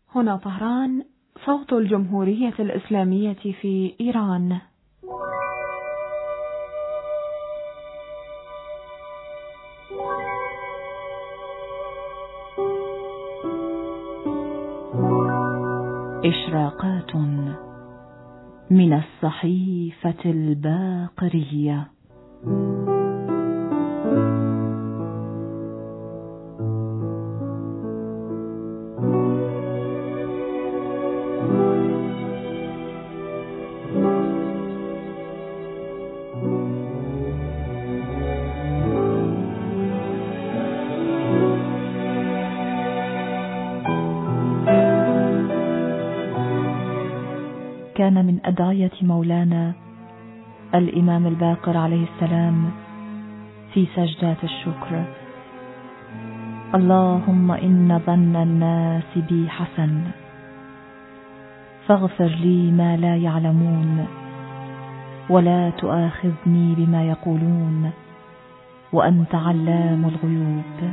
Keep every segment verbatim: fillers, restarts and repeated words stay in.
هنا طهران، صوت الجمهورية الإسلامية في إيران. إشراقات من الصحيفة الباقرية. كان من أدعية مولانا الإمام الباقر عليه السلام في سجدات الشكر: اللهم إن ظن الناس بي حسن، فاغفر لي ما لا يعلمون، ولا تؤاخذني بما يقولون، وأنت علام الغيوب.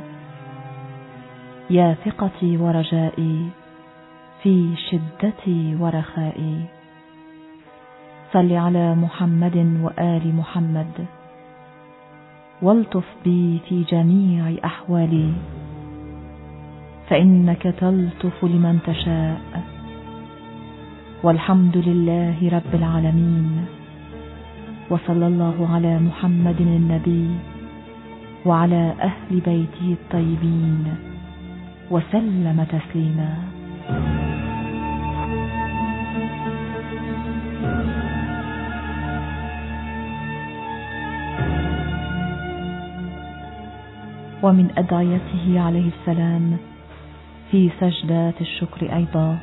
يا ثقتي ورجائي في شدتي ورخائي، صل على محمد وآل محمد، والطف بي في جميع أحوالي، فإنك تلطف لمن تشاء. والحمد لله رب العالمين، وصلى الله على محمد النبي وعلى أهل بيته الطيبين وسلم تسليما. ومن أدعيته عليه السلام في سجدات الشكر أيضا: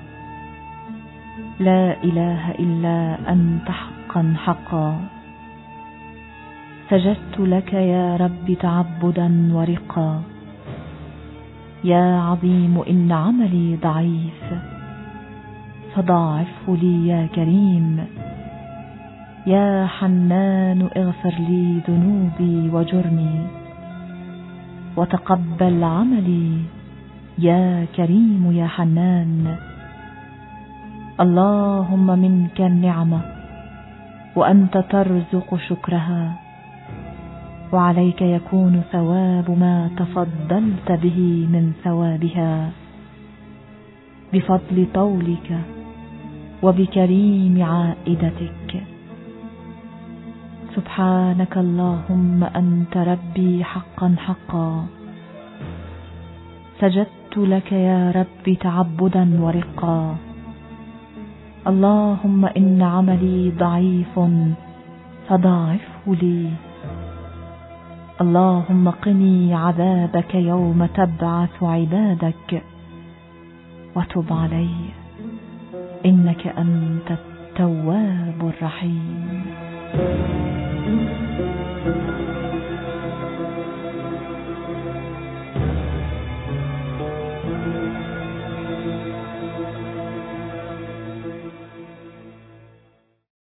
لا إله إلا أنت حقا حقا، سجدت لك يا رب تعبدا ورقا. يا عظيم إن عملي ضعيف، فضاعفه لي يا كريم. يا حنان اغفر لي ذنوبي وجرمي، وتقبل عملي يا كريم يا حنان. اللهم منك النعمة، وأنت ترزق شكرها، وعليك يكون ثواب ما تفضلت به من ثوابها، بفضل طولك وبكريم عائدتك. سبحانك اللهم أنت ربي حقا حقا، سجدت لك يا رب تعبدا ورقا. اللهم إن عملي ضعيف فضاعفه لي. اللهم قني عذابك يوم تبعث عبادك، وتب علي إنك أنت التواب الرحيم.